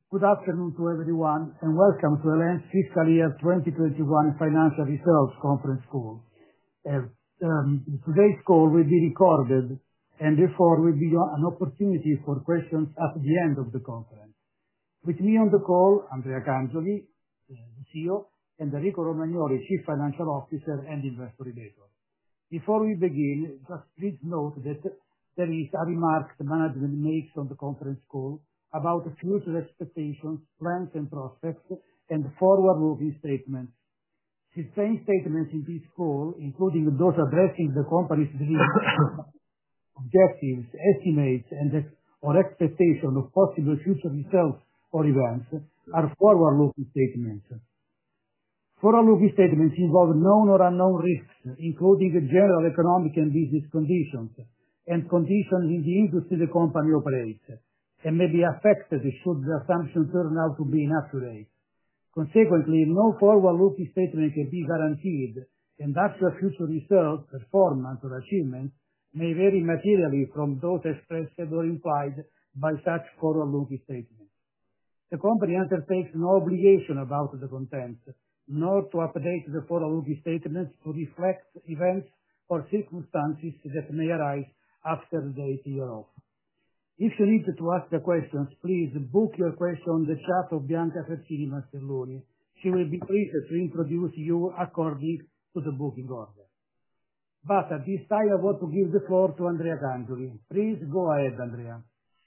Good afternoon to everyone, and welcome to El.En. Fiscal Year 2021 Financial Results Conference Call. Today's call will be recorded, and therefore will be an opportunity for questions at the end of the conference. With me on the call, Andrea Cangioli, the CEO, and Enrico Romagnoli, Chief Financial Officer and Investor Relations. Before we begin, just please note that there is a remark the management makes on the conference call about the future expectations, plans and prospects, and forward-looking statements. Sustained statements in this call, including those addressing the company's objectives, estimates, or expectation of possible future results or events, are forward-looking statements. Forward-looking statements involve known or unknown risks, including the general economic and business conditions, and conditions in the industry the company operates, and may be affected should the assumption turn out to be inaccurate. Consequently, no forward-looking statement can be guaranteed, and actual future results, performance, or achievements may vary materially from those expressed or implied by such forward-looking statements. The company undertakes no obligation about the content, nor to update the forward-looking statements to reflect events or circumstances that may arise after the date hereof. If you need to ask the questions, please book your question on the chat of Bianca Fersini Mastelloni. She will be pleased to introduce you according to the booking order. But at this time, I want to give the floor to Andrea Cangioli. Please go ahead, Andrea.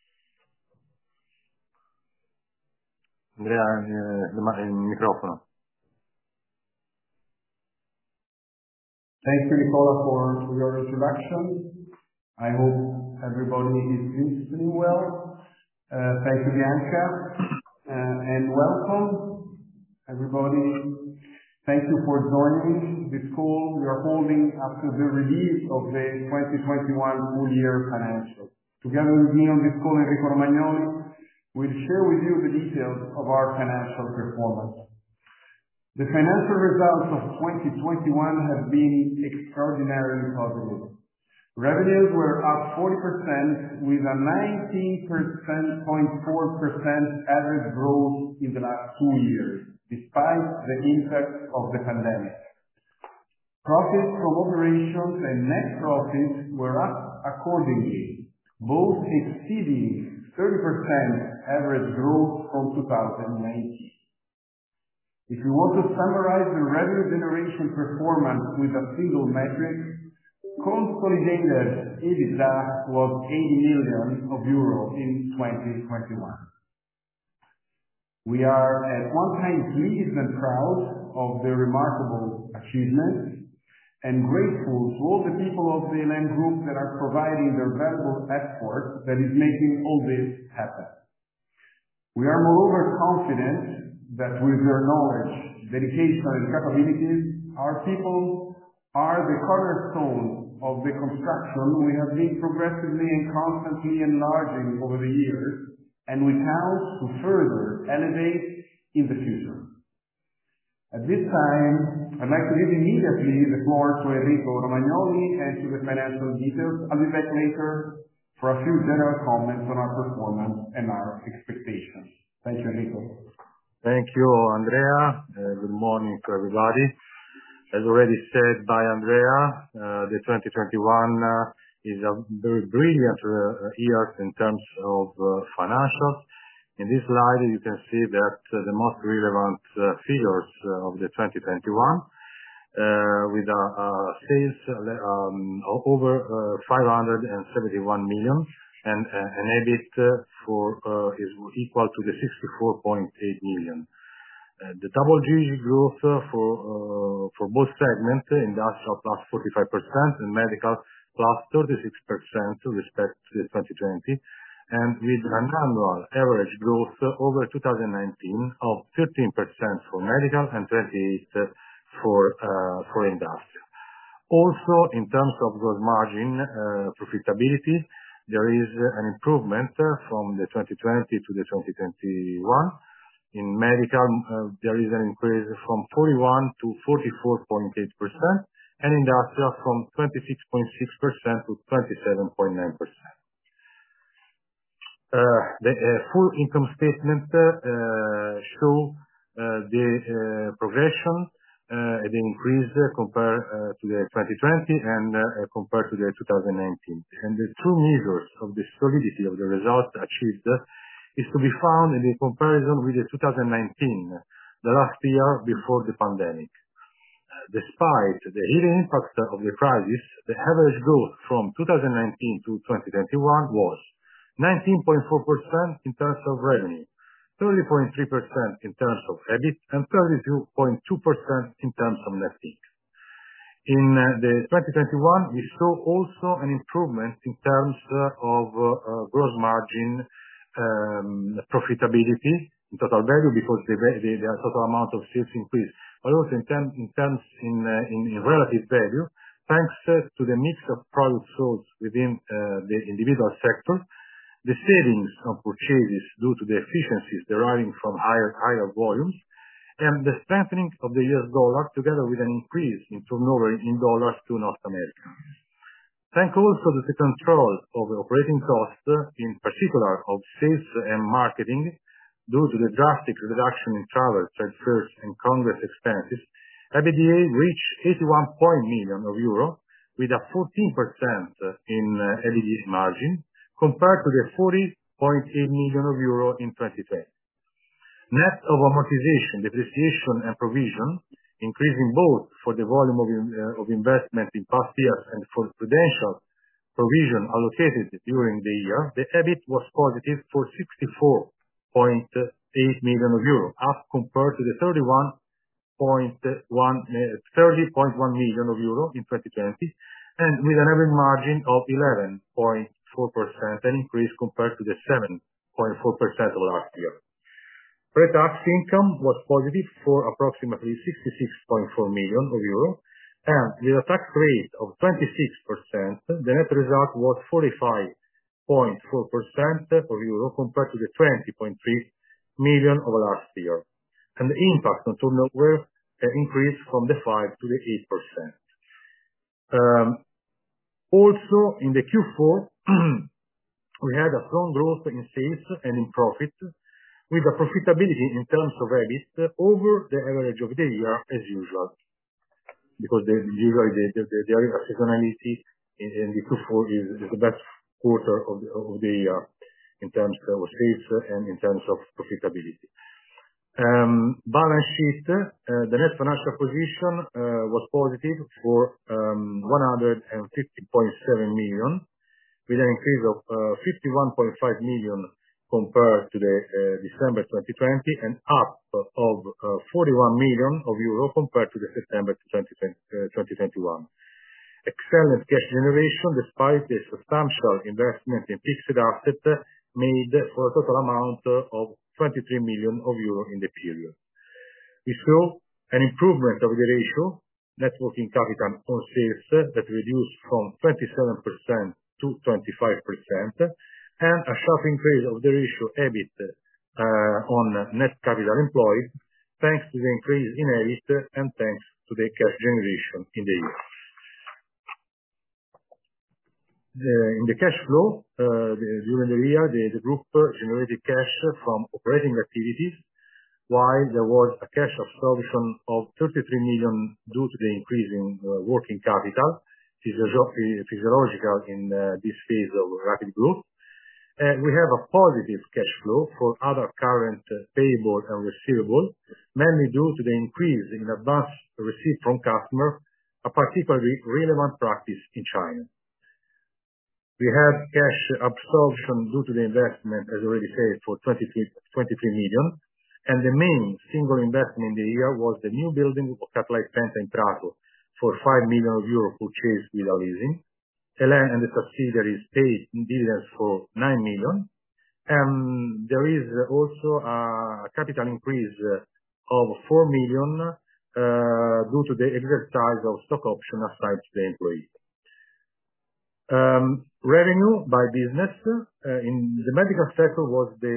Andrea, il microfono. Thank you, Nicola, for your introduction. I hope everybody is listening well. Thank you, Bianca, and welcome, everybody. Thank you for joining this call we are holding after the release of the 2021 full year financials. Together with me on this call, Enrico Romagnoli will share with you the details of our financial performance. The financial results of 2021 have been extraordinarily positive. Revenues were up 40% with a 19.4% average growth in the last 2 years, despite the impact of the pandemic. Profits from operations and net profits were up accordingly, both exceeding 30% average growth from 2019. If you want to summarize the revenue generation performance with a single metric, consolidated EBITDA was 80 million euro in 2021. We are at one time pleased and proud of the remarkable achievements and grateful to all the people of the El.En. Group that are providing their valuable effort that is making all this happen. We are moreover confident that with their knowledge, dedication and capabilities, our people are the cornerstone of the construction we have been progressively and constantly enlarging over the years, and we count to further elevate in the future. At this time, I'd like to give immediately the floor to Enrico Romagnoli and to the financial details. I'll be back later for a few general comments on our performance and our expectations. Thank you, Enrico. Thank you, Andrea. Good morning to everybody. As already said by Andrea, the 2021 is a very brilliant year in terms of financials. In this slide, you can see that the most relevant figures of the 2021 with sales over 571 million and an EBIT is equal to the 64.8 million. The double-digit growth for both segments, industrial +45% and medical +36% respect to 2020, and with an annual average growth over 2019 of 13% for medical and 28% for industrial. Also, in terms of gross margin profitability, there is an improvement from the 2020 to the 2021. In medical, there is an increase from 41% to 44.8%, and industrial from 26.6% to 27.9%. The full income statement show the progression, the increase compared to the 2020 and compared to the 2019. And the true measures of the solidity of the results achieved is to be found in the comparison with the 2019, the last year before the pandemic. Despite the hidden impact of the crisis, the average growth from 2019 to 2021 was 19.4% in terms of revenue, 30.3% in terms of EBIT, and 32.2% in terms of net income. In the 2021, we saw also an improvement in terms of gross margin profitability in total value because the total amount of sales increased, but also in relative value, thanks to the mix of products sold within the individual sector, the savings on purchases due to the efficiencies deriving from higher volumes, and the strengthening of the US dollar, together with an increase in turnover in dollars to North America. Thanks also to the control of operating costs, in particular of sales and marketing, due to the drastic reduction in travel, trade fairs, and congress expenses, EBITDA reached 81 million euro, with a 14% in EBITDA margin, compared to the 40.8 million euro in 2020. Net of amortization, depreciation, and provision, increasing both for the volume of investment in past years and for prudential provision allocated during the year, the EBIT was positive for 64.8 million euro, up compared to the 30.1 million euro in 2020, and with an EBIT margin of 11.4%, an increase compared to the 7.4% of last year. Pre-tax income was positive for approximately 66.4 million euro, and with a tax rate of 26%, the net result was 45.4% euro compared to the 20.3 million of last year, and the impact on turnover increased from the 5 to the 8%. Also, in the Q4, we had a strong growth in sales and in profit, with a profitability in terms of EBIT over the average of the year as usual, because usually the seasonality in the Q4 is the best quarter of the year in terms of sales and in terms of profitability. Balance sheet, the net financial position was positive for 150.7 million, with an increase of 51.5 million compared to the December 2020, and up of 41 million euro compared to the September 2021. Excellent cash generation despite the substantial investment in fixed assets made for a total amount of 23 million euro in the period. We saw an improvement of the ratio, net working capital on sales, that reduced from 27% to 25%, and a sharp increase of the ratio EBIT on net capital employed, thanks to the increase in EBIT and thanks to the cash generation in the year. In the cash flow, during the year, the group generated cash from operating activities, while there was a cash absorption of 33 million due to the increase in working capital, physiological in this phase of rapid growth. We have a positive cash flow for other current payable and receivable, mainly due to the increase in advance received from customers, a particularly relevant practice in China. We had cash absorption due to the investment, as already said, for 23 million, and the main single investment in the year was the new building of Cutlite Penta in Prato for 5 million euro purchased without leasing. El.En. and the subsidiaries paid dividends for 9 million. There is also a capital increase of 4 million due to the exercise of stock option assigned to the employee. Revenue by business in the medical sector was the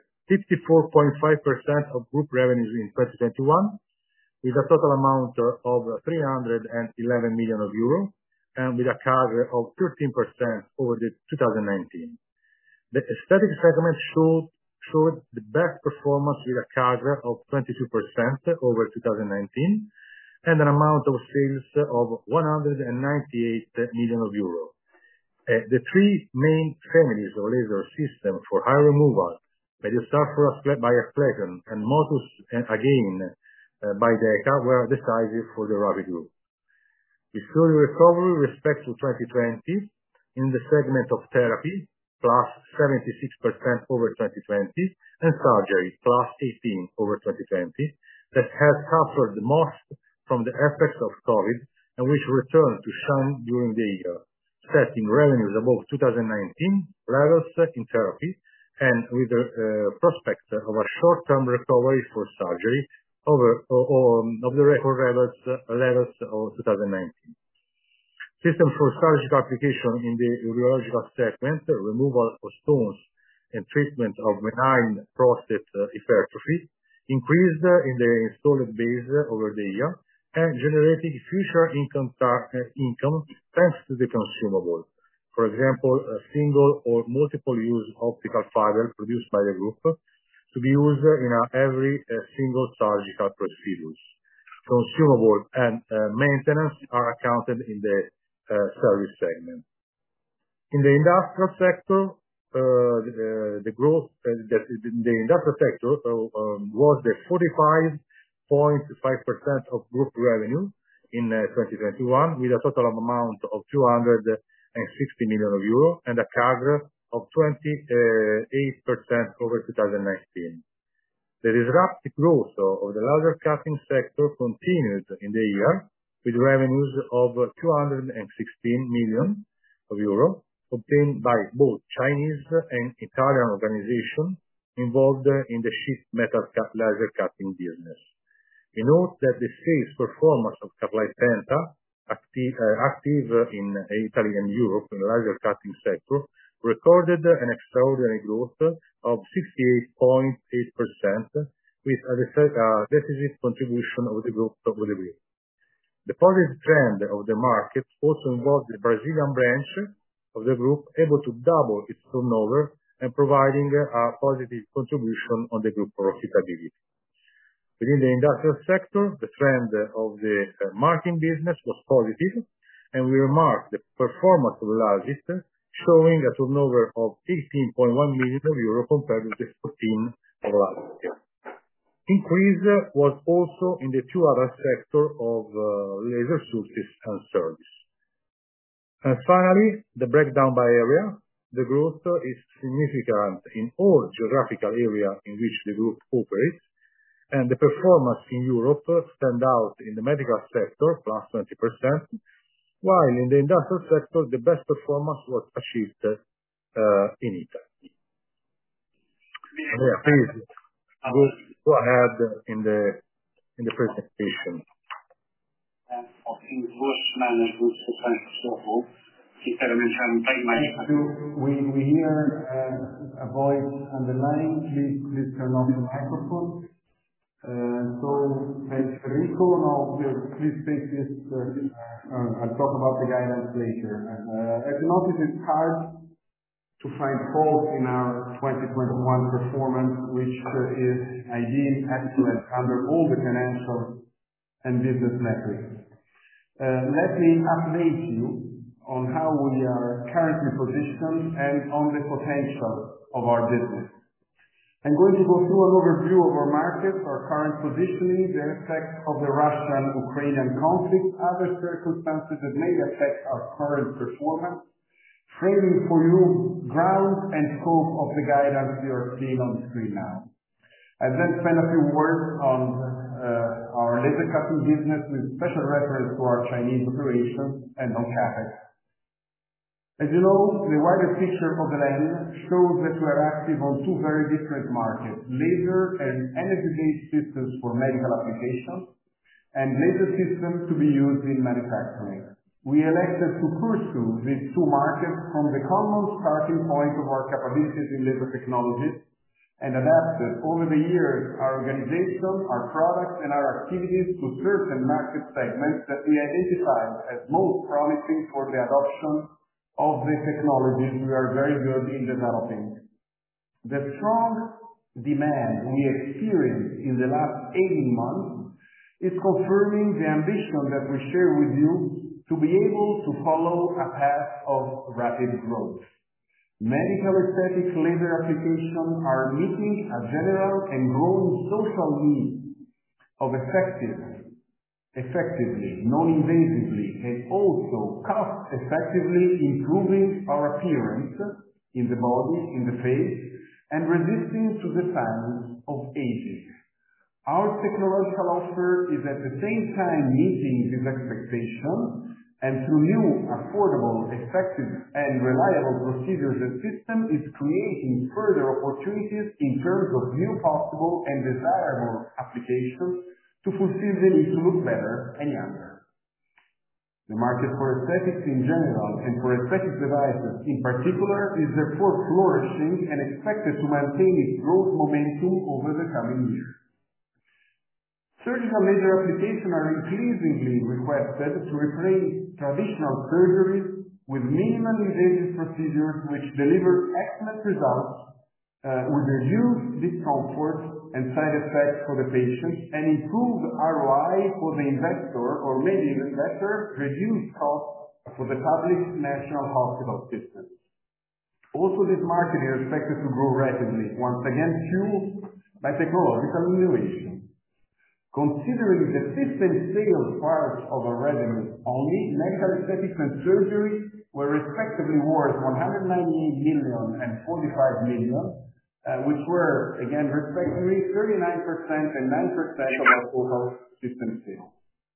54.5% of group revenues in 2021, with a total amount of 311 million euro, and with a CAGR of 13% over the 2019. The aesthetic segment showed the best performance with a CAGR of 22% over 2019 and an amount of sales of 198 million euro. The three main families of laser system for hair removal, Mediosulfuron by Asclepion and Motus again by DEKA, were decisive for the Rapid Group. We saw a recovery with respect to 2020 in the segment of therapy, plus 76% over 2020, and surgery, plus 18% over 2020, that has suffered the most from the effects of COVID and which returned to shine during the year, setting revenues above 2019 levels in therapy and with the prospect of a short-term recovery for surgery of the record levels of 2019. System for surgical application in the urological segment, removal of stones and treatment of benign prostate hypertrophy, increased in the installed base over the year and generating future income thanks to the consumable. For example, a single or multiple use optical fiber produced by the group to be used in every single surgical procedures. Consumable and maintenance are accounted in the service segment. In the industrial sector, the growth in the industrial sector was the 45.5% of group revenue in 2021, with a total amount of 260 million euro and a CAGR of 28% over 2019. The disruptive growth of the laser cutting sector continued in the year, with revenues of 216 million euro obtained by both Chinese and Italian organizations involved in the sheet metal laser cutting business. We note that the sales performance of Cutlite Penta, active in Italy and Europe in the laser cutting sector, recorded an extraordinary growth of 68.8%, with a decisive contribution of the group. The positive trend of the market also involved the Brazilian branch of the group, able to double its turnover and providing a positive contribution on the group profitability. Within the industrial sector, the trend of the marking business was positive, and we remarked the performance of Lasit, showing a turnover of 18.1 million euro compared with the 14 of last year. Increase was also in the two other sectors of laser sources and service. And finally, the breakdown by area. The growth is significant in all geographical areas in which the group operates, and the performance in Europe stand out in the medical sector, plus 20%, while in the industrial sector, the best performance was achieved in Italy. Yeah, please go ahead in the presentation. We hear a voice on the line. Please turn off the microphone. So, Enrico, now please take this. I'll talk about the guidance later. As you notice, it's hard to find fault in our 2021 performance, which is ideal, excellent under all the financial and business metrics. Let me update you on how we are currently positioned and on the potential of our business. I'm going to go through an overview of our markets, our current positioning, the effects of the Russian-Ukrainian conflict, other circumstances that may affect our current performance, framing for you ground and scope of the guidance you are seeing on the screen now. I'll then spend a few words on our laser cutting business with special reference to our Chinese operations and on CapEx. As you know, the wider picture of the lens shows that we are active on two very different markets, laser and energy-based systems for medical applications, and laser systems to be used in manufacturing. We elected to pursue these two markets from the common starting point of our capabilities in laser technologies and adapted over the years our organization, our products, and our activities to certain market segments that we identified as most promising for the adoption of the technologies we are very good in developing. The strong demand we experienced in the last 18 months is confirming the ambition that we share with you to be able to follow a path of rapid growth. Medical aesthetic laser applications are meeting a general and growing social need of effectively, non-invasively, and also cost-effectively improving our appearance in the body, in the face, and resisting to the signs of aging. Our technological offer is at the same time meeting this expectation, and through new, affordable, effective, and reliable procedures and systems is creating further opportunities in terms of new possible and desirable applications to fulfill the need to look better and younger. The market for aesthetics in general and for aesthetic devices in particular is therefore flourishing and expected to maintain its growth momentum over the coming years. Surgical laser applications are increasingly requested to replace traditional surgeries with minimally invasive procedures which deliver excellent results with reduced discomfort and side effects for the patient and improved ROI for the investor, or maybe even better, reduced costs for the public national hospital system. Also, this market is expected to grow rapidly, once again fueled by technological innovation. Considering the system sales part of our revenue only, medical aesthetics and surgery were respectively worth 198 million and 45 million, which were, again, respectively 39% and 9% of our total system sales.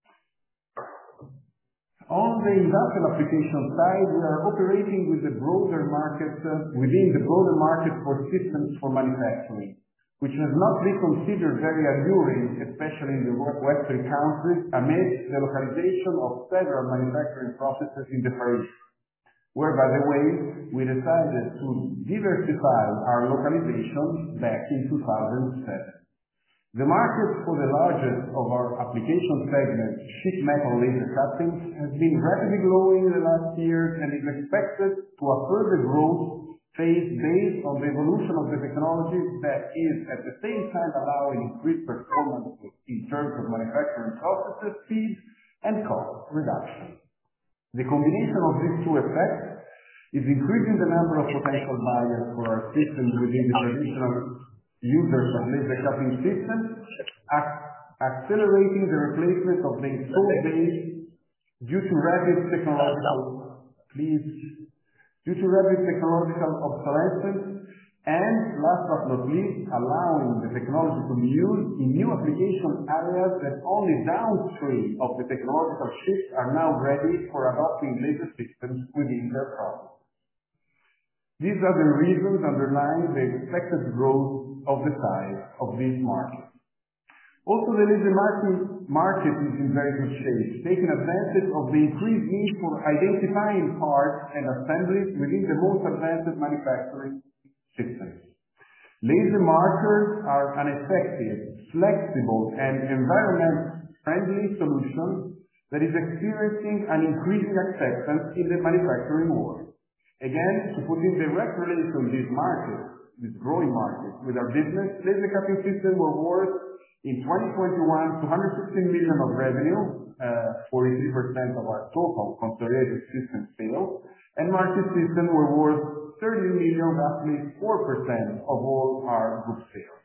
On the industrial application side, we are operating with the broader market, within the broader market for systems for manufacturing, which has not been considered very alluring, especially in the Western countries, amid the localization of several manufacturing processes in the Far East, where, by the way, we decided to diversify our localization back in 2007. The market for the largest of our application segments, sheet metal laser cutting, has been rapidly growing in the last years and is expected to a further growth phase based on the evolution of the technology that is at the same time allowing increased performance in terms of manufacturing processes, speed, and cost reduction. The combination of these two effects is increasing the number of potential buyers for our systems within the traditional users of laser cutting systems, accelerating the replacement of the installed base due to rapid technological obsolescence, and last but not least, allowing the technology to be used in new application areas that only downstream of the technological shift are now ready for adopting laser systems within their process. These are the reasons underlying the expected growth of the size of this market. Also, the laser market is in very good shape, taking advantage of the increased need for identifying parts and assemblies within the most advanced manufacturing systems. Laser markers are an effective, flexible, and environment-friendly solution that is experiencing an increasing acceptance in the manufacturing world. Again, to put in direct relation this growing market, with our business, laser cutting systems were worth in 2021, 216 million of revenue, 43% of our total consolidated system sales, and market systems were worth 30 million, roughly 4% of all our group sales.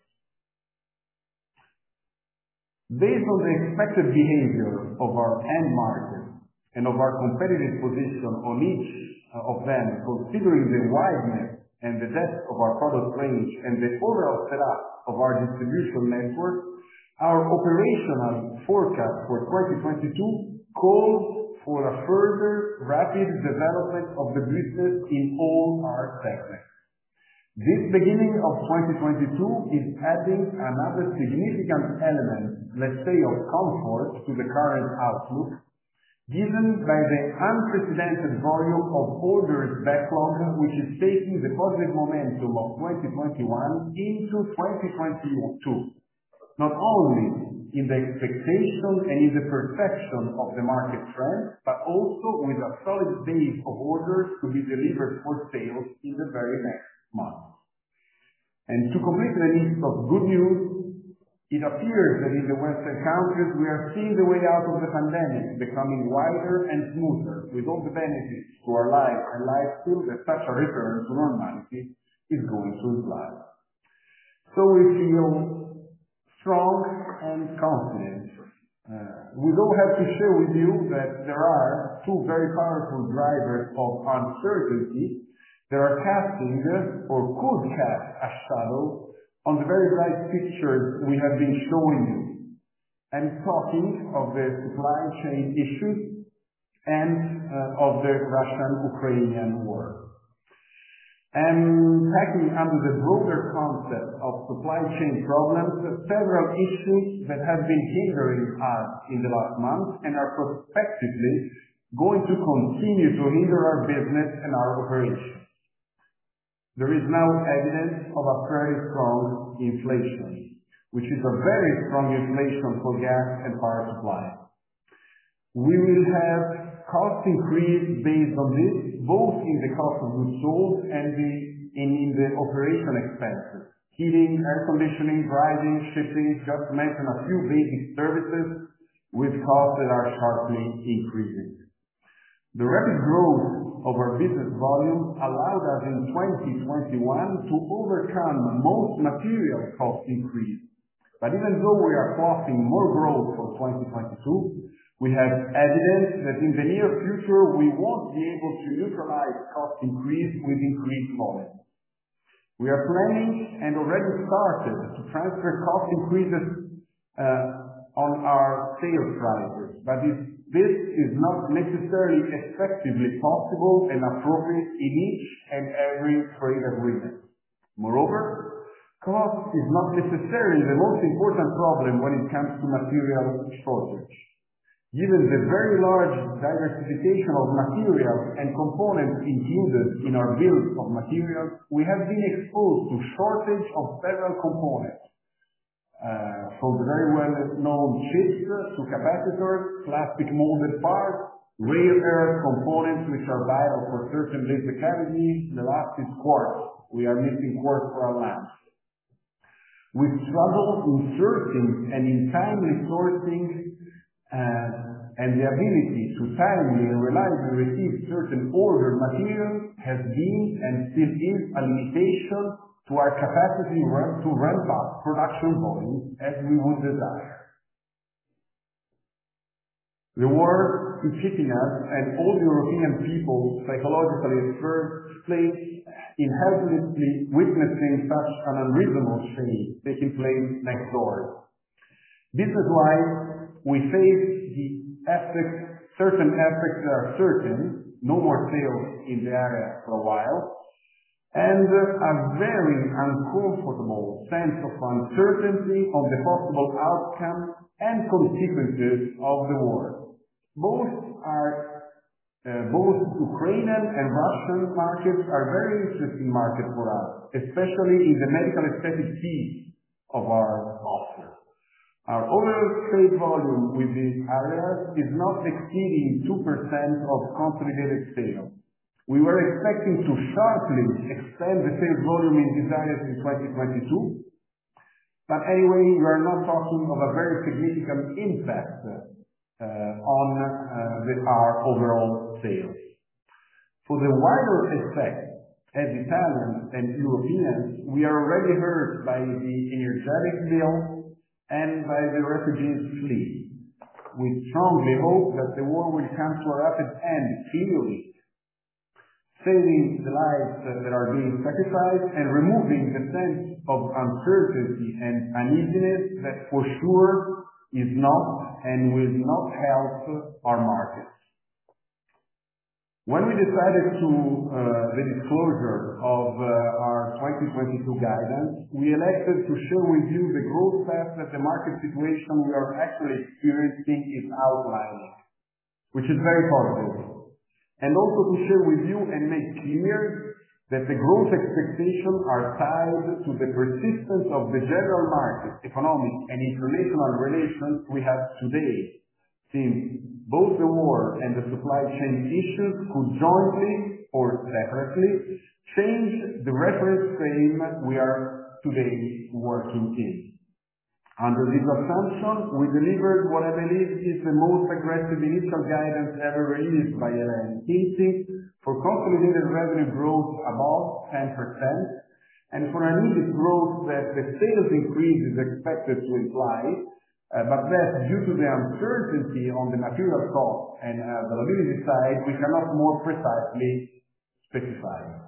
Based on the expected behavior of our end market and of our competitive position on each of them, considering the wideness and the depth of our product range and the overall setup of our distribution network, our operational forecast for 2022 calls for a further rapid development of the business in all our segments. This beginning of 2022 is adding another significant element, let's say, of comfort to the current outlook, given by the unprecedented volume of orders backlog, which is taking the positive momentum of 2021 into 2022. Not only in the expectation and in the perception of the market trend, but also with a solid base of orders to be delivered for sales in the very next month. And to complete the list of good news, it appears that in the Western countries we are seeing the way out of the pandemic becoming wider and smoother, with all the benefits to our life and lifestyle that such a return to normality is going to imply. So we feel strong and confident. We don't have to share with you that there are two very powerful drivers of uncertainty that are casting or could cast a shadow on the very bright pictures we have been showing you. I'm talking of the supply chain issues and of the Russian-Ukrainian war. And tackling under the broader concept of supply chain problems, several issues that have been hindering us in the last month and are prospectively going to continue to hinder our business and our operations. There is now evidence of a very strong inflation, which is a very strong inflation for gas and power supply. We will have cost increase based on this, both in the cost of goods sold and in the operation expenses. Heating, air conditioning, driving, shipping, just to mention a few basic services with costs that are sharply increasing. The rapid growth of our business volume allowed us in 2021 to overcome most material cost increase. But even though we are plotting more growth for 2022, we have evidence that in the near future we won't be able to neutralize cost increase with increased volume. We are planning and already started to transfer cost increases on our sales prices, but this is not necessarily effectively possible and appropriate in each and every trade agreement. Moreover, cost is not necessarily the most important problem when it comes to material shortage. Given the very large diversification of materials and components included in our bill of materials, we have been exposed to shortage of several components, from the very well-known chips to capacitors, plastic molded parts, rare earth components which are vital for certain laser cavities. The last is quartz. We are missing quartz for our lamps. We struggle in searching and in timely sourcing and the ability to timely and reliably receive certain ordered materials has been and still is a limitation to our capacity to ramp up production volumes as we would desire. The war is hitting us, and all European people psychologically at first place in helplessly witnessing such an unreasonable change taking place next door. Business-wise, we face certain aspects that are certain, no more sales in the area for a while, and a very uncomfortable sense of uncertainty on the possible outcome and consequences of the war. Both Ukrainian and Russian markets are very interesting markets for us, especially in the medical aesthetic piece of our offer. Our overall trade volume with these areas is not exceeding 2% of consolidated sales. We were expecting to sharply expand the sales volume in these areas in 2022, but anyway, we are not talking of a very significant impact on our overall sales. For the wider effect, as Italians and Europeans, we are already hurt by the energetic bill and by the refugees flee. We strongly hope that the war will come to a rapid end clearly, saving the lives that are being sacrificed and removing the sense of uncertainty and uneasiness that for sure is not and will not help our markets. When we decided to the disclosure of our 2022 guidance, we elected to share with you the growth path that the market situation we are actually experiencing is outlining, which is very positive. And also to share with you and make clear that the growth expectations are tied to the persistence of the general market, economic and international relations we have today, since both the war and the supply chain issues could jointly or separately change the reference frame we are today working in. Under this assumption, we delivered what I believe is the most aggressive initial guidance ever released by El.En., hinting for consolidated revenue growth above 10% and for an EBIT growth that the sales increase is expected to imply, but that due to the uncertainty on the material cost and availability side, we cannot more precisely specify.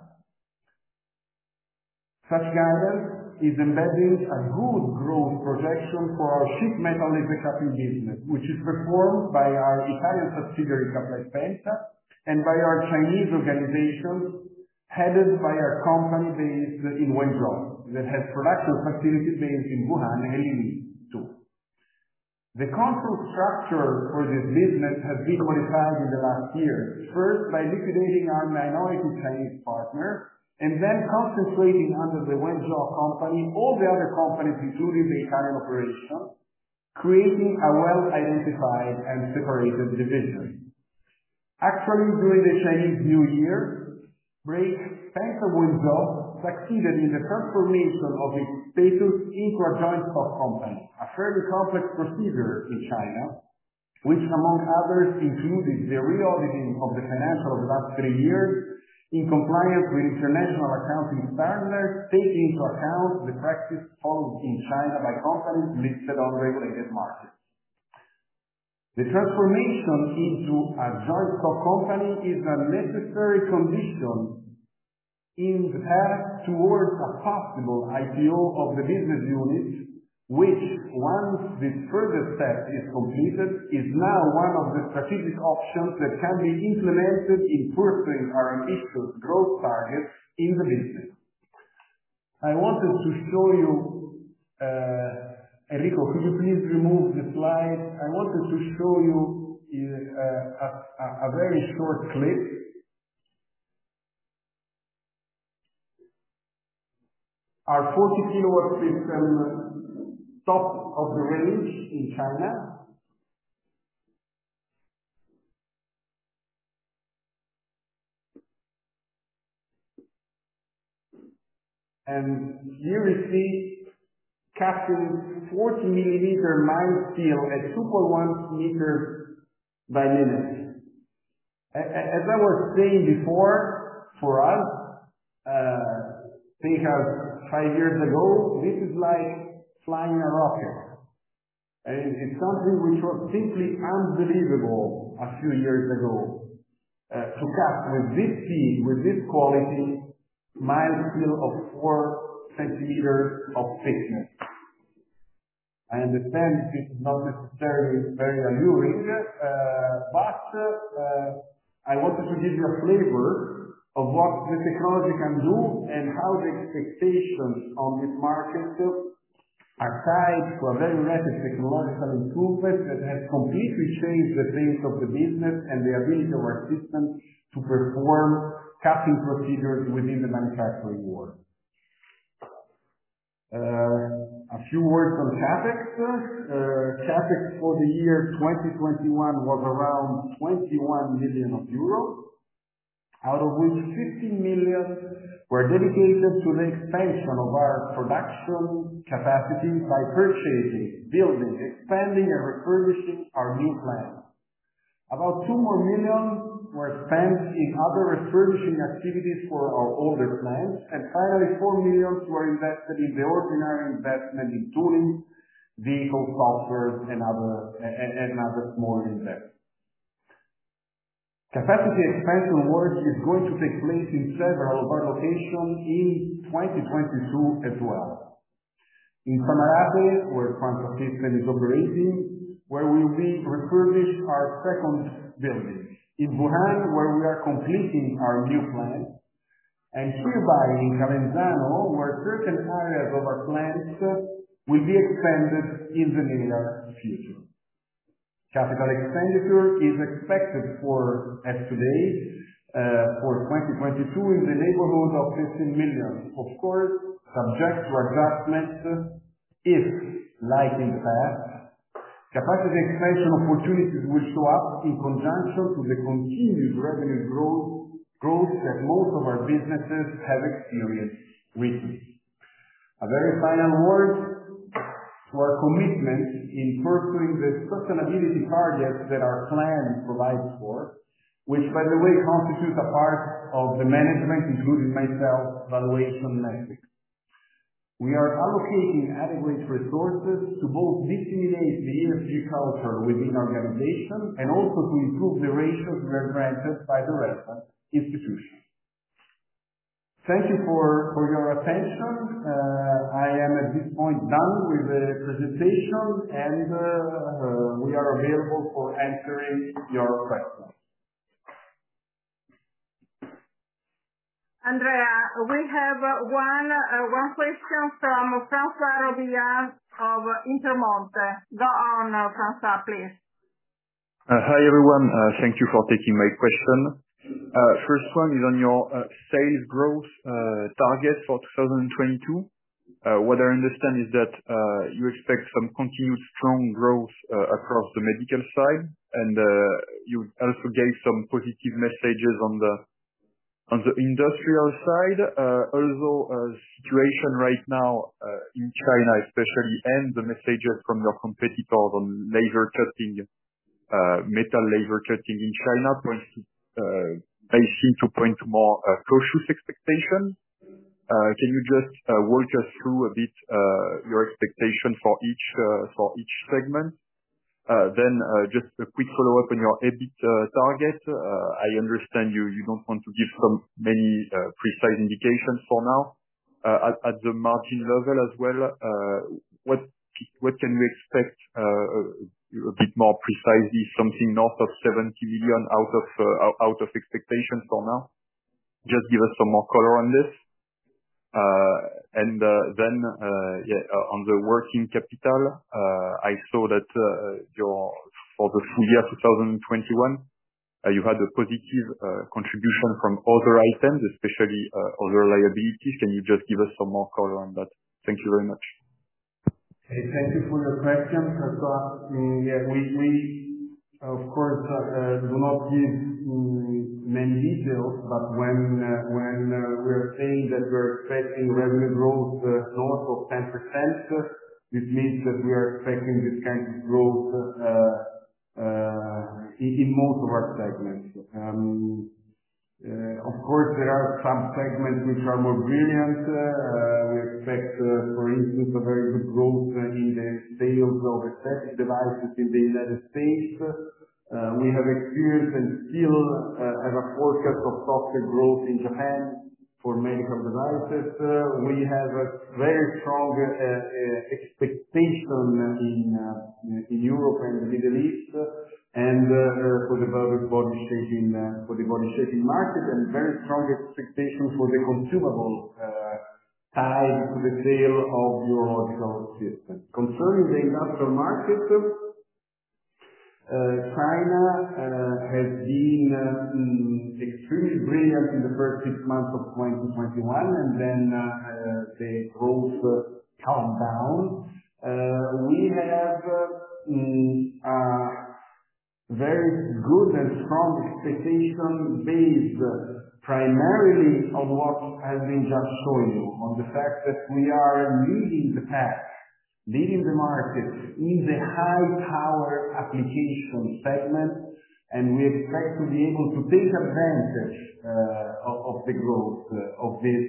Such guidance is embedding a good growth projection for our sheet metal laser cutting business, which is performed by our Italian subsidiary, Cutlite Penta, and by our Chinese organization, headed by our company based in Wenzhou, that has production facilities based in Wuhan and Linyi too. The control structure for this business has been modified in the last years, first by liquidating our minority Chinese partner, and then concentrating under the Wenzhou company all the other companies, including the Italian operation, creating a well-identified and separated division. Actually, during the Chinese New Year break, Penta Wenzhou succeeded in the transformation of its status into a joint stock company, a fairly complex procedure in China, which among others included the re-auditing of the financials of the last 3 years, in compliance with international accounting standards, taking into account the practice followed in China by companies listed on regulated markets. The transformation into a joint stock company is a necessary condition in the path towards a possible IPO of the business unit, which, once this further step is completed, is now one of the strategic options that can be implemented in pursuing our ambitious growth targets in the business. I wanted to show you, Enrico, could you please remove the slide? I wanted to show you a very short clip. Our 40 kilowatt system, top of the range in China. And here we see cutting 40 millimeter mild steel at 2.1 meters by minute. As I was saying before, for us, think of 5 years ago, this is like flying a rocket. And it's something which was simply unbelievable a few years ago. To cut with this speed, with this quality, mild steel of 4 centimeters of thickness. I understand this is not necessarily very alluring, but I wanted to give you a flavor of what the technology can do and how the expectations on this market are tied to a very rapid technological improvement that has completely changed the face of the business and the ability of our system to perform cutting procedures within the manufacturing world. A few words on CapEx. CapEx for the year 2021 was around 21 million euros, out of which 15 million were dedicated to the expansion of our production capacity by purchasing, building, expanding, and refurbishing our new plants. About 2 more million were spent in other refurbishing activities for our older plants, and finally 4 million were invested in the ordinary investment in tooling, vehicle software, and other small investments. Capacity expansion work is going to take place in several of our locations in 2022 as well. In Samarate, where Quanta System is operating, where we will refurbish our second building. In Wuhan, where we are completing our new plant. And hereby in Calenzano, where certain areas of our plants will be expanded in the near future. Capital expenditure is expected for, as today, for 2022 in the neighborhood of 15 million. Of course, subject to adjustments if, like in the past, capacity expansion opportunities will show up in conjunction to the continued revenue growth that most of our businesses have experienced recently. A very final word to our commitment in pursuing the sustainability targets that our plan provides for, which, by the way, constitutes a part of the management, including myself, valuation metrics. We are allocating adequate resources to both disseminate the ESG culture within our organization and also to improve the ratios we are granted by the relevant institutions. Thank you for your attention. I am at this point done with the presentation, and we are available for answering your questions. Andrea, we have one question from François Robillard of Intermonte. Go on, François, please. Hi, everyone. Thank you for taking my question. First one is on your sales growth target for 2022. What I understand is that you expect some continued strong growth across the medical side, and you also gave some positive messages on the industrial side. Although situation right now in China especially, and the messages from your competitors on laser cutting, metal laser cutting in China they seem to point to more cautious expectation. Can you just walk us through a bit your expectation for each segment? Then just a quick follow-up on your EBIT target. I understand you don't want to give many precise indications for now. At the margin level as well, what can we expect a bit more precisely? Something north of 70 million out of expectation for now? Just give us some more color on this. Then on the working capital, I saw that for the full year 2021, you had a positive contribution from other items, especially other liabilities. Can you just give us some more color on that? Thank you very much. Okay, thank you for your question, François. We of course do not give many details, but when we're saying that we're expecting revenue growth north of 10%, this means that we are expecting this kind of growth in most of our segments. Of course, there are some segments which are more brilliant. We expect, for instance, a very good growth in the sales of aesthetic devices in the United States. We have experienced and still have a forecast of softer growth in Japan for medical devices. We have a very strong expectation in Europe and the Middle East, and for the body shaping market, and very strong expectation for the consumable tied to the sale of urological systems. Concerning the industrial market, China has been extremely brilliant in the first 6 months of 2021, and then the growth calmed down. We have very good and strong expectation based primarily on what has been just shown you, on the fact that we are leading the pack, leading the market in the high power application segment, and we expect to be able to take advantage of the growth of this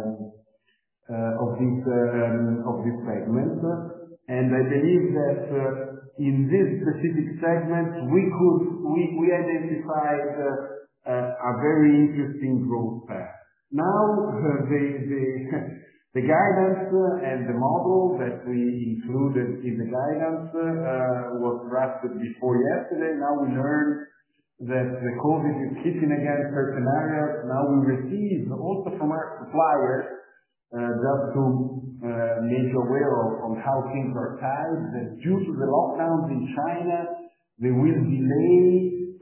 segment. And I believe that in this specific segment we identified a very interesting growth path. Now the guidance and the model that we included in the guidance was drafted before yesterday. Now we learned that the COVID is hitting again certain areas. Now we receive also from our suppliers, just to make you aware of how things are tied, that due to the lockdowns in China, they will delay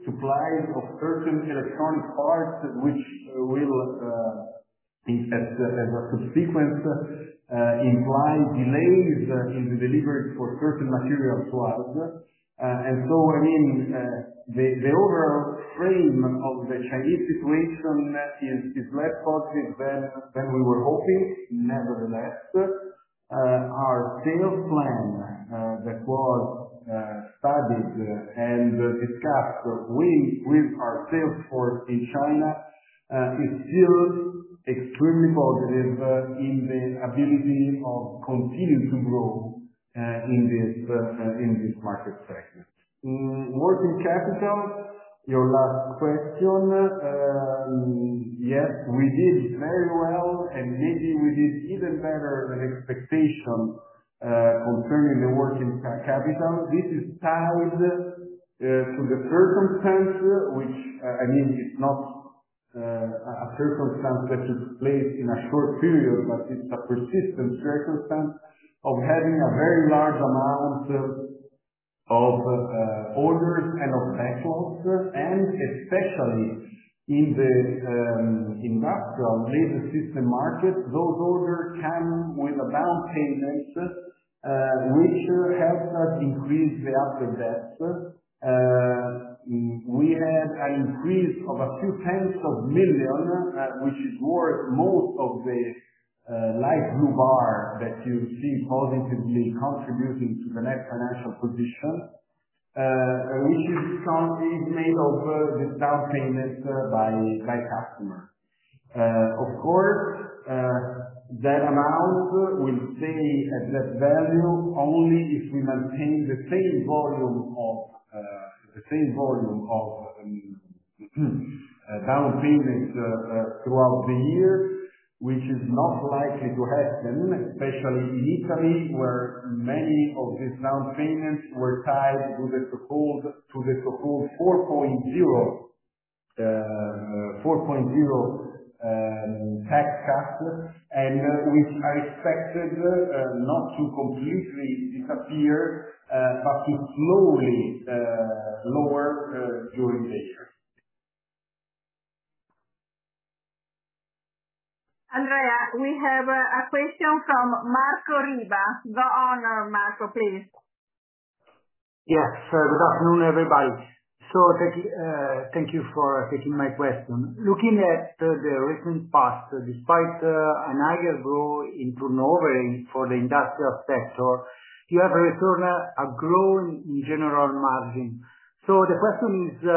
supplies of certain electronic parts, which will, as a subsequence, imply delays in the delivery for certain materials to us. And so, I mean, the overall frame of the Chinese situation is less positive than we were hoping. Nevertheless, our sales plan that was studied and discussed with our sales force in China is still extremely positive in the ability of continue to grow in this market segment. Working capital, your last question. Yes, we did very well, and maybe we did even better than expectation concerning the working capital. This is tied to the circumstance, which I mean, it's not a circumstance that took place in a short period, but it's a persistent circumstance of having a very large amount of orders and of backlogs, and especially in the industrial laser system market, those orders come with a down payment, which helps us increase the after debts. We had an increase of a few tens of millions, which is worth most of the light blue bar that you see positively contributing to the net financial position, which is made of the down payment by customer. Of course, that amount will stay at that value only if we maintain the same volume of down payment throughout the year, which is not likely to happen, especially in Italy, where many of these down payments were tied to the so-called 4.0 tax cut, and which are expected not to completely disappear, but to slowly lower during the year. Andrea, we have a question from Marco Riva. Go on, Marco, please. Yes, good afternoon, everybody. So thank you for taking my question. Looking at the recent past, despite an higher growth in turnover for the industrial sector, you have returned a growth in general margin. So the question is,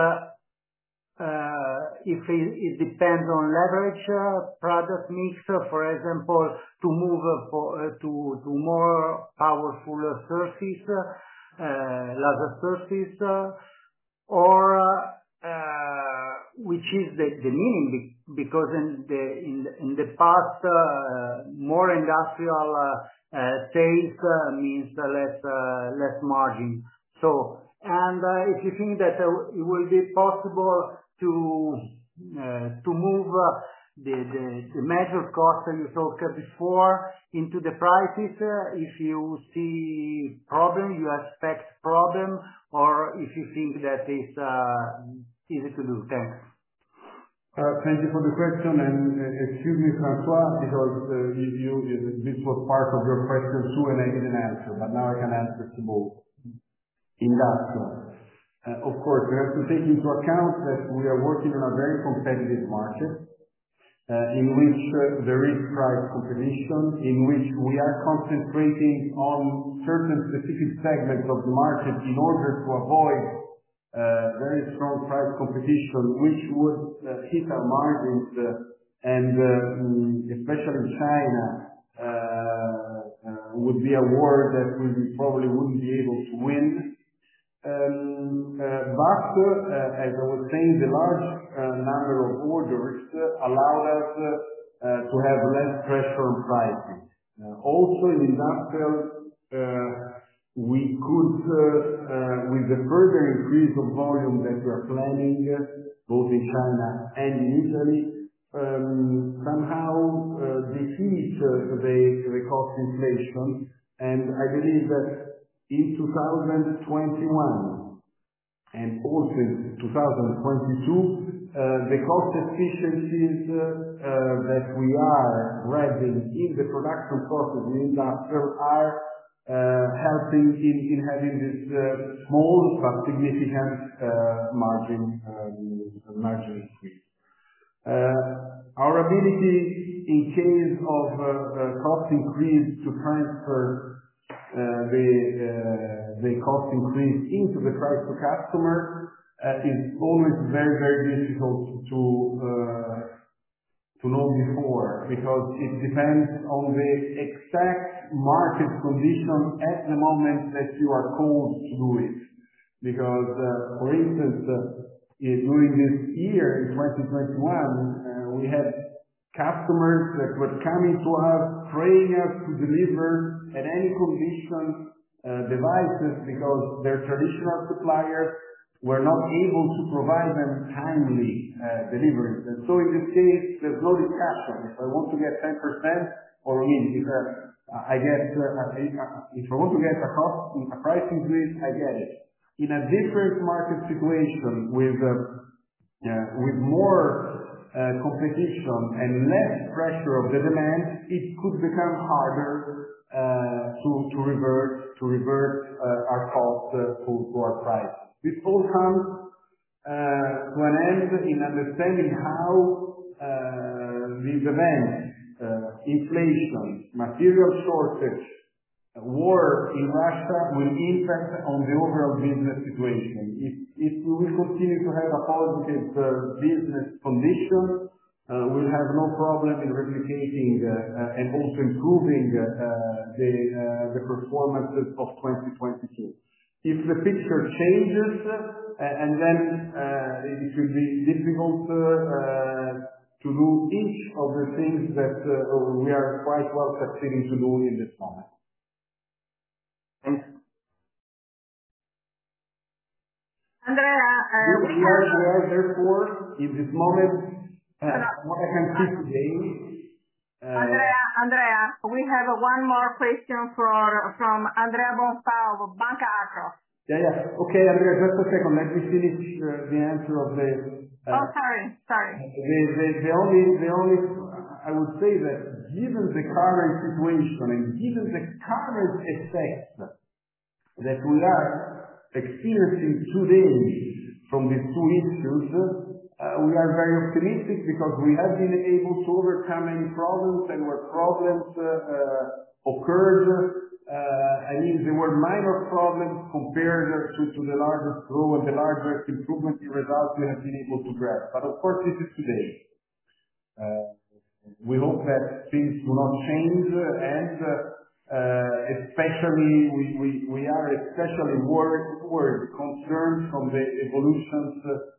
if it depends on leverage, product mix, for example, to move to more powerful sources, laser sources, or which is the meaning, because in the past, more industrial sales means less margin. So, and if you think that it will be possible to move the major cost that you talked before into the prices, if you see problem, you expect problem, or if you think that is easy to do. Thanks. Thank you for the question, and excuse me, Francois, because this was part of your question too, and I didn't answer, but now I can answer to both. Industrial. Of course, we have to take into account that we are working in a very competitive market, in which there is price competition, in which we are concentrating on certain specific segments of the market in order to avoid very strong price competition, which would hit our margins, and especially in China, would be a war that we probably wouldn't be able to win. But as I was saying, the large number of orders allowed us to have less pressure on pricing. Also in industrial, we could, with the further increase of volume that we are planning, both in China and in Italy, somehow defeat the cost inflation. And I believe that in 2021, and also in 2022, the cost efficiencies that we are grabbing in the production process in industrial are helping in having this small but significant margin increase. Our ability in case of cost increase to transfer the cost increase into the price to customer is always very, very difficult to know before, because it depends on the exact market condition at the moment that you are called to do it. Because, for instance, during this year, in 2021, we had customers that were coming to us, praying us to deliver at any condition devices, because their traditional suppliers were not able to provide them timely deliveries. And so in this case, there's no discussion. If I want to get 10%, or if I want to get a price increase, I get it. In a different market situation with more competition and less pressure of the demand, it could become harder to revert our cost to our price. This all comes to an end in understanding how these events, inflation, material shortage, war in Russia will impact on the overall business situation. If we will continue to have a positive business condition, we'll have no problem in replicating and also improving the performances of 2022. If the picture changes, and then it will be difficult to do each of the things that we are quite well succeeding to do in this moment. Andrea, we are therefore in this moment, what I can see today. Andrea, we have one more question from Andrea Bonfà of Banca Akros. Yeah. Okay, Andrea, just a second. Let me finish the answer of the. Sorry. The only I would say that given the current situation and given the current effects that we are experiencing today from these two issues, we are very optimistic because we have been able to overcome any problems, and where problems occurred, there were minor problems compared to the largest growth and the largest improvement in results we have been able to grasp. But of course, this is today. We hope that things do not change, and especially we are especially worried, concerned from the evolutions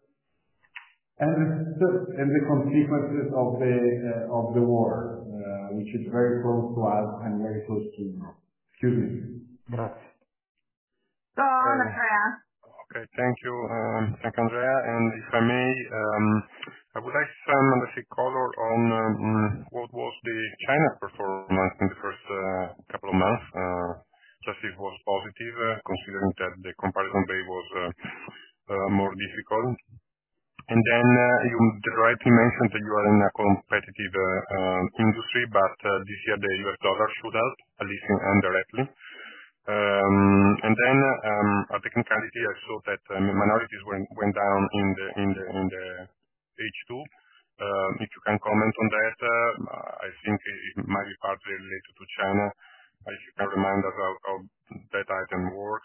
and the consequences of the war, which is very close to us and very close to Europe. Excuse me. Grazie. Go on, Andrea. Okay, thank you, Andrea. And if I may, I would like some, color on what was the China performance in the first couple of months. Just if it was positive, considering that the comparison base was more difficult. And then you rightly mentioned that you are in a competitive industry, but this year the US dollar should help, at least indirectly. And then a technicality, I saw that minorities went down in the H2. If you can comment on that, I think it might be partly related to China. If you can remind us how that item works.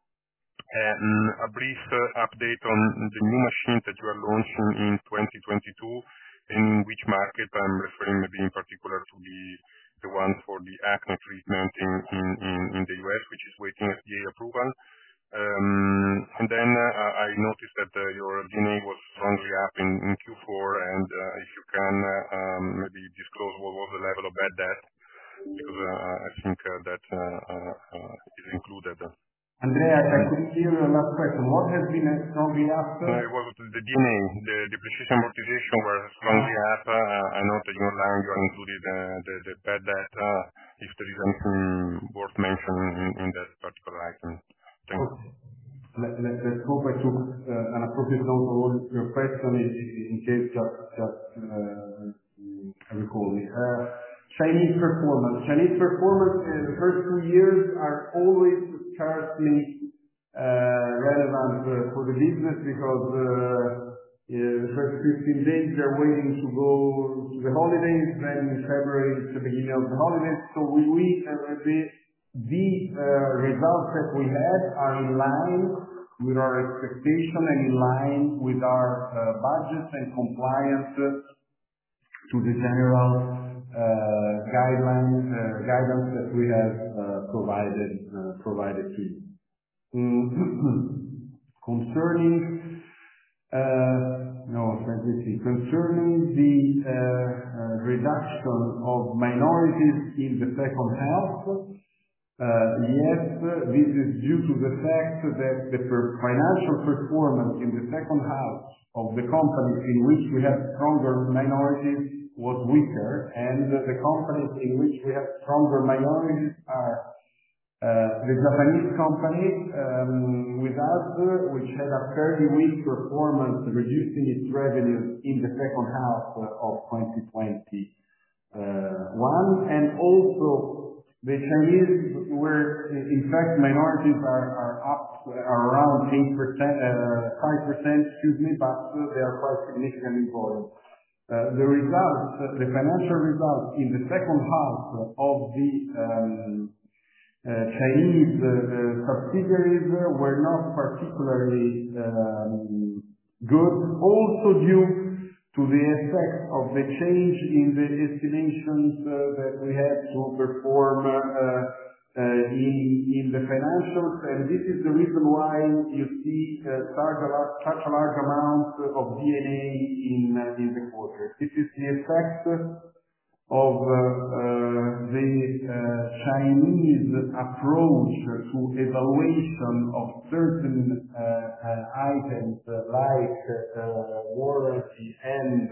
A brief update on the new machine that you are launching in 2022, and in which market. I'm referring maybe in particular to the one for the acne treatment in the US, which is waiting FDA approval. And then I noticed that your D&A was strongly up in Q4, and if you can maybe disclose what was the level of bad debt, because I think that is included. Andrea, I couldn't hear your last question. What has been strongly up? It was the D&A, the depreciation amortization were strongly up. I know that in your line you are included the bad debt. If there is anything worth mentioning in that particular item. Thank you. let's hope I took an appropriate note of all your questions in case I recall it. Chinese performance. The first 2 years are always scarcely relevant for the business because the first 15 days they're waiting to go to the holidays, then in February it's the beginning of the holidays. So the results that we had are in line with our expectation and in line with our budgets and compliance to the general guidance that we have provided to you. Concerning the reduction of minorities in the second half, yes, this is due to the fact that the financial performance in the second half of the companies in which we have stronger minorities was weaker, and the companies in which we have stronger minorities are the Japanese company with us, which had a fairly weak performance, reducing its revenues in the second half of 2021, and also the Chinese, where in fact minorities are up around 5%, but they are quite significantly growing. The financial results in the second half of the Chinese subsidiaries were not particularly good, also due to the effect of the change in the estimations that we had to perform in the financials, and this is the reason why you see such a large amount of D&A in the quarter. This is the effect of the Chinese approach to evaluation of certain items like warranty and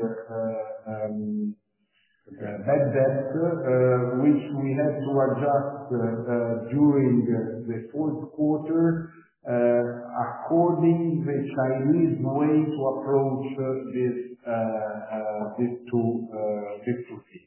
bad debt, which we had to adjust during the fourth quarter according the Chinese way to approach these two things.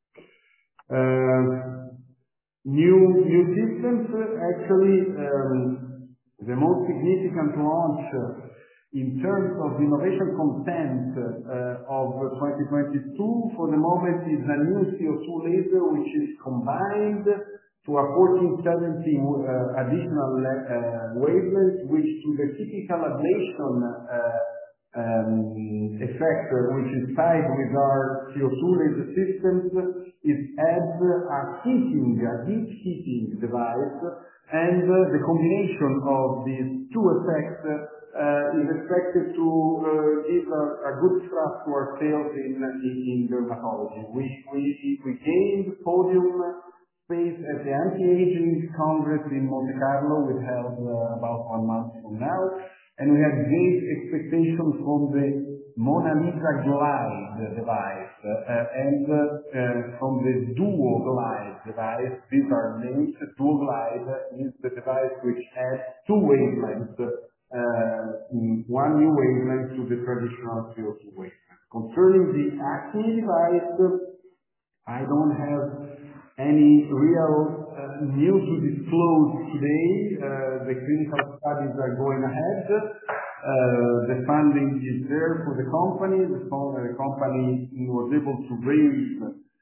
New systems, actually, the most significant launch in terms of innovation content of 2022 for the moment is a new CO2 laser, which is combined to a 1470 additional wavelength, which to the typical ablation effect, which is tied with our CO2 laser systems, it adds a deep heating device, and the combination of these two effects is expected to give a good thrust to our sales in dermatology. We gained podium space at the Anti-Aging Congress in Monte Carlo, which held about 1 month from now, and we had great expectations from the Mona Lisa Glide device and from the Duo Glide device. These are named. Duo Glide is the device which adds two wavelengths, one new wavelength to the traditional CO2 wavelength. Concerning the acne device, I don't have any real news to disclose today. The clinical studies are going ahead. The funding is there for the company. The company was able to raise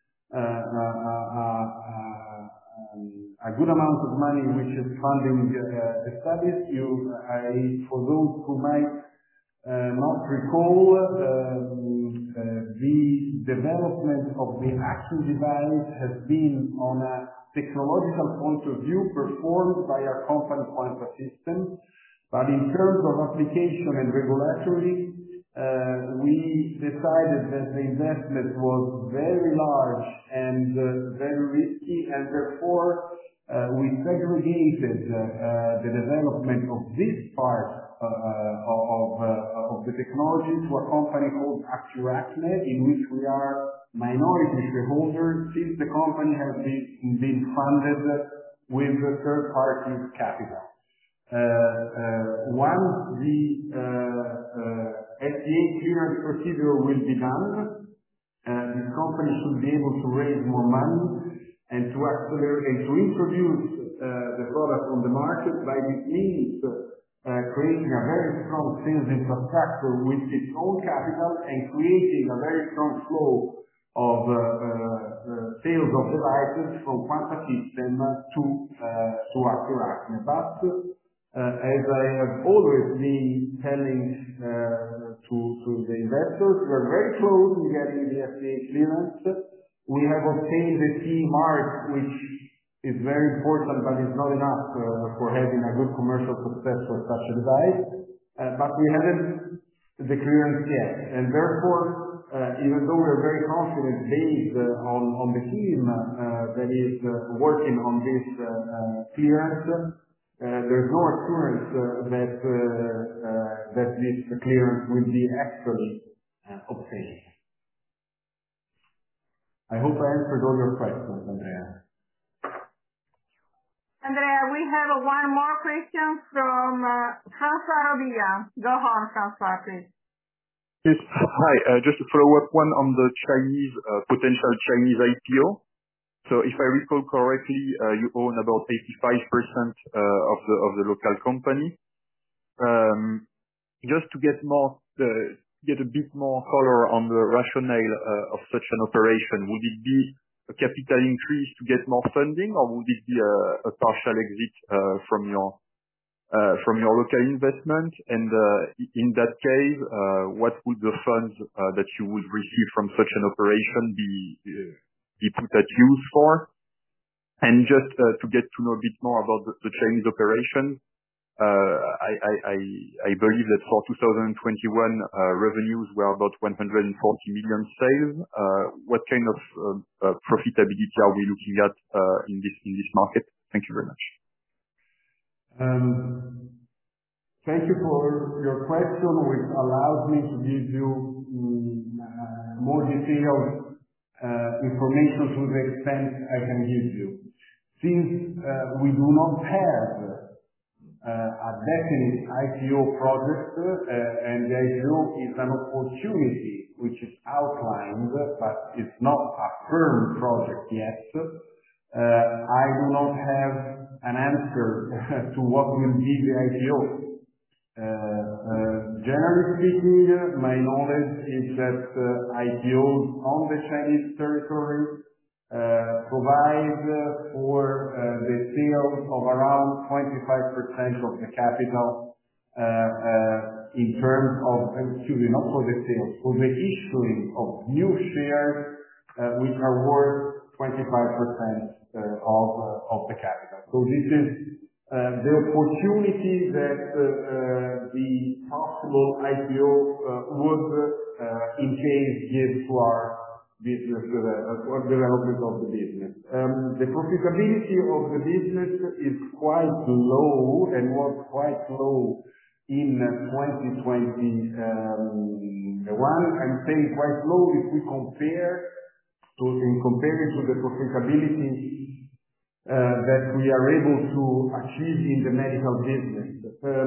a good amount of money, which is funding the studies. For those who might not recall, the development of the action device has been, on a technological point of view, performed by our company, Quanta System. But in terms of application and regulatory, we decided that the investment was very large and very risky, and therefore we segregated the development of this part of the technology to a company called Acuracne, in which we are minority shareholders, since the company has been funded with third-party capital. Once the FDA clearance procedure will be done, this company should be able to raise more money and to accelerate and to introduce the product on the market. By this means, creating a very strong sales infrastructure with its own capital and creating a very strong flow of sales of devices from Quanta System to Acuracne. But as I have always been telling to the investors, we are very close to getting the FDA clearance. We have obtained the CE mark, which is very important, but it's not enough for having a good commercial success for such a device. But we haven't the clearance yet, and therefore, even though we're very confident based on the team that is working on this clearance, there's no assurance that this clearance will be actually obtained. I hope I answered all your questions, Andrea. Andrea, we have one more question from François Robillard. Go on, François, please. Yes. Hi. Just to follow up one on the Chinese potential Chinese IPO. So if I recall correctly, you own about 85% of the local company. Just to get a bit more color on the rationale of such an operation, would it be a capital increase to get more funding, or would it be a partial exit from your local investment? And in that case, what would the funds that you would receive from such an operation be put at use for? And just to get to know a bit more about the Chinese operation, I believe that for 2021, revenues were about 140 million sales. What kind of profitability are we looking at in this market? Thank you very much. Thank you for your question, which allows me to give you more detailed information to the extent I can give you. Since we do not have a definite IPO project, and the IPO is an opportunity which is outlined, but it's not a firm project yet, I do not have an answer to what will be the IPO. Generally speaking, my knowledge is that IPOs on the Chinese territory provide for the sales of around 25% of the capital in terms of, not for the sales, for the issuing of new shares which are worth 25% of the capital. So this is the opportunity that the possible IPO would, in case, give to our business or development of the business. The profitability of the business is quite low and was quite low in 2021. I'm saying quite low if we compare to the profitability that we are able to achieve in the medical business.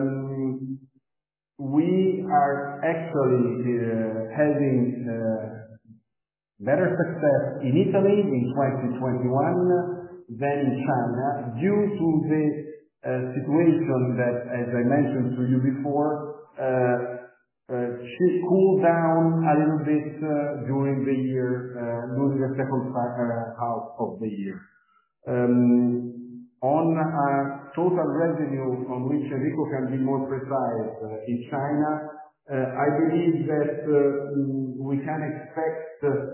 We are actually having better success in Italy in 2021 than in China due to the situation that, as I mentioned to you before, cooled down a little bit during the year, during the second half of the year. On total revenue, on which Enrico can be more precise, in China, I believe that we can expect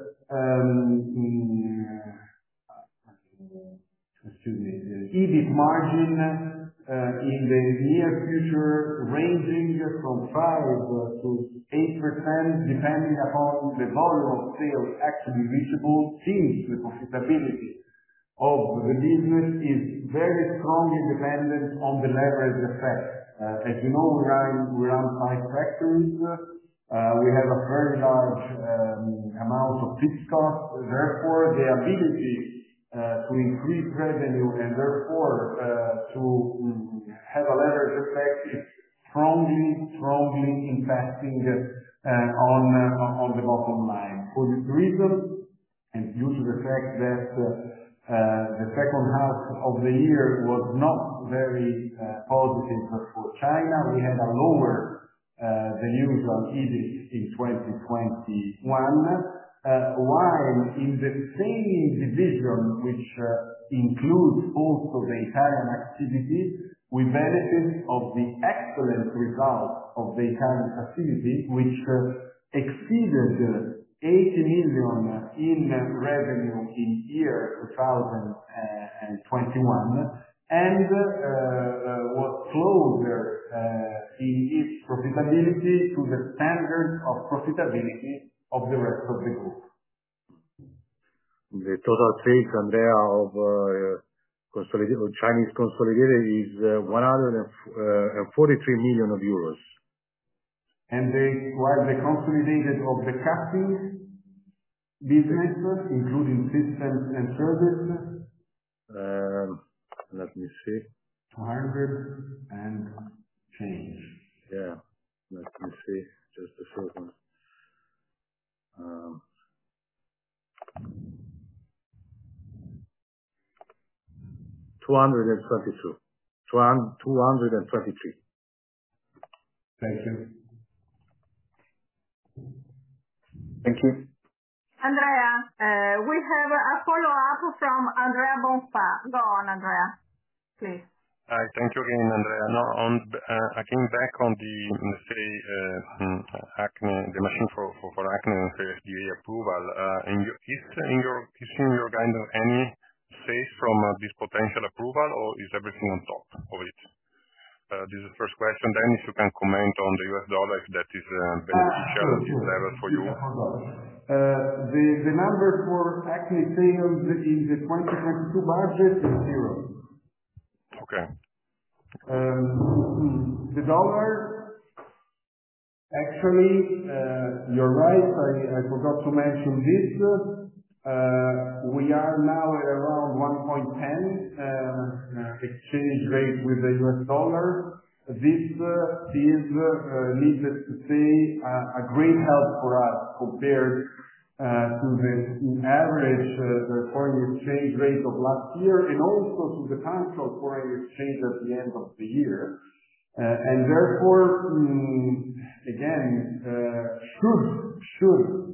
EBIT margin in the near future ranging from 5 to 8%, depending upon the volume of sales actually reachable, since the profitability of the business is very strongly dependent on the leverage effect. As you know, we run 5 factories. We have a very large amount of fixed costs. Therefore, the ability to increase revenue and therefore to have a leverage effect, it's strongly impacting on the bottom line. For this reason, and due to the fact that the second half of the year was not very positive for China, we had a lower than usual EBIT in 2021, while in the same division, which includes also the Italian activity, we benefit of the excellent results of the Italian facility, which exceeded 80 million in revenue in year 2021, and was closer in its profitability to the standard of profitability of the rest of the group. The total sales, Andrea, of Chinese consolidated is 143 million euros. While the consolidated of the casting business, including systems and services, let me see. 200 and change. Yeah, let me see. Just a second. 223. Thank you. Thank you. Andrea, we have a follow-up from Andrea Bonfà. Go on, Andrea, please. Hi. Thank you again, Andrea. Now, again, back on the, let's say, acne, the machine for acne and FDA approval. Is in your kind of any sales from this potential approval, or is everything on top of it? This is the first question. Then if you can comment on the US dollar, if that is beneficial level for you. The number for acne sales in the 2022 budget is 0. Okay. The dollar, actually, you're right. I forgot to mention this. We are now at around 1.10 exchange rate with the US dollar. This is, needless to say, a great help for us compared to the average foreign exchange rate of last year, and also to the actual foreign exchange at the end of the year. And therefore, again, should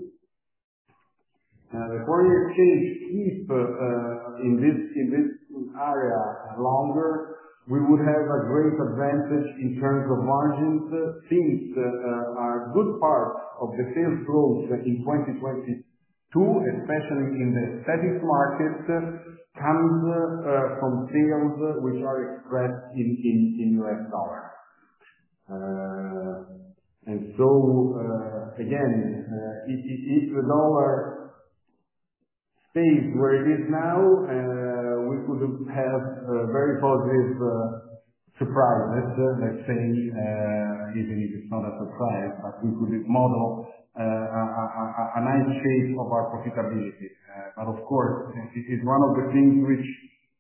the foreign exchange keep in this area longer, we would have a great advantage in terms of margins, since a good part of the sales growth in 2022, especially in the aesthetics market, comes from sales which are expressed in US dollars. And so, again, if the dollar stays where it is now, we could have very positive surprises, let's say, even if it's not a surprise, but we could model a nice shape of our profitability. But of course, it is one of the things which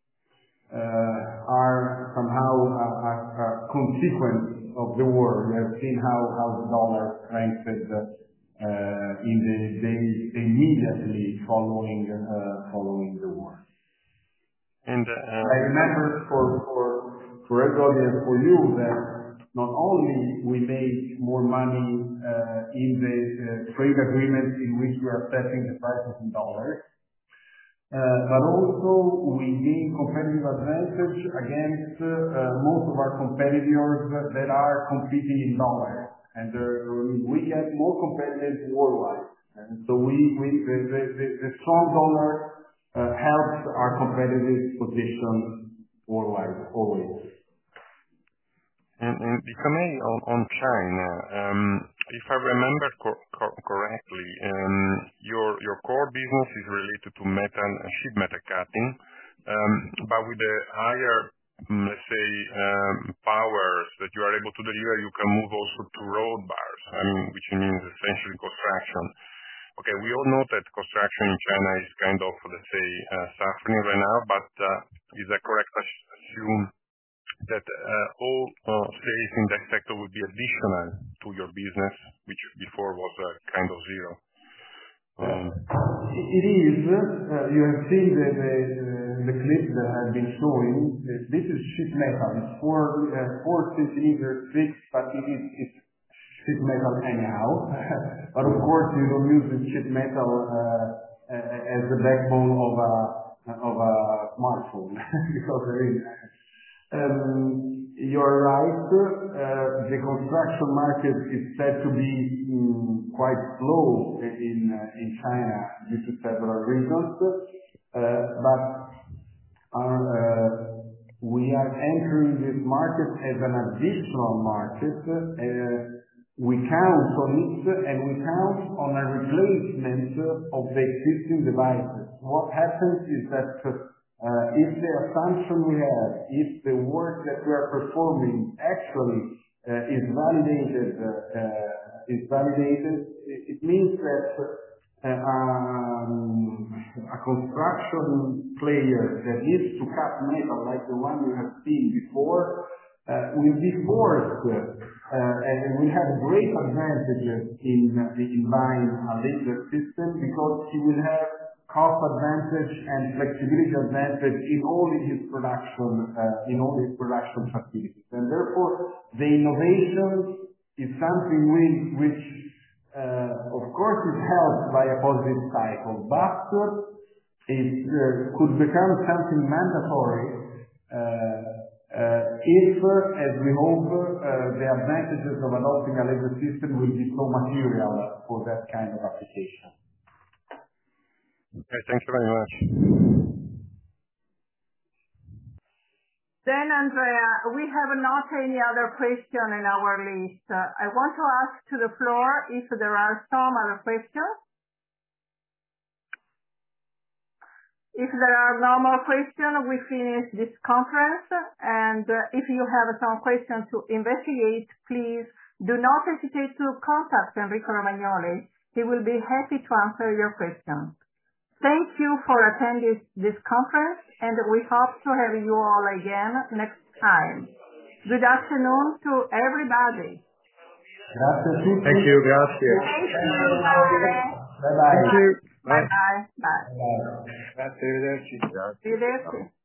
are somehow a consequence of the war. We have seen how the dollar strengthened in the days immediately following the war. And I remember for everybody and for you that not only we make more money in the trade agreements in which we are setting the prices in dollars, but also we gain competitive advantage against most of our competitors that are competing in dollars, and we get more competitive worldwide. And so the strong dollar helps our competitive position worldwide, always. And if I may, on China, if I remember correctly, your core business is related to sheet metal cutting, but with the higher, let's say, powers that you are able to deliver, you can move also to road bars, which means essentially construction. Okay, we all know that construction in China is kind of, let's say, suffering right now, but is that correct to assume that all sales in that sector would be additional to your business, which before was kind of zero. It is. You have seen the clip that I've been showing. This is sheet metal. It's 4 centimeters thick, but it's sheet metal anyhow. But of course, you don't use the sheet metal as the backbone of a smartphone because you're right. The construction market is said to be quite slow in China due to several reasons, but we are entering this market as an additional market. We count on it, and we count on a replacement of the existing devices. What happens is that if the assumption we have, if the work that we are performing actually is validated, it means that a construction player that needs to cut metal like the one you have seen before will be forced and will have great advantages in buying a laser system because he will have cost advantage and flexibility advantage in all his production facilities. And therefore, the innovation is something which of course is helped by a positive cycle, but it could become something mandatory if, as we hope, the advantages of adopting a laser system will be so material for that kind of application. Okay, thank you very much. Then, Andrea, we have not any other question in our list. I want to ask to the floor if there are some other questions. If there are no more questions, we finish this conference. And if you have some questions to investigate, please do not hesitate to contact Enrico Romagnoli. He will be happy to answer your questions. Thank you for attending this conference, and we hope to have you all again next time. Good afternoon to everybody. Thank you. Grazie. Thank you. Bye-bye. Bye-bye. Thank you. Bye-bye. Bye. Grazie, arrivederci. Arrivederci.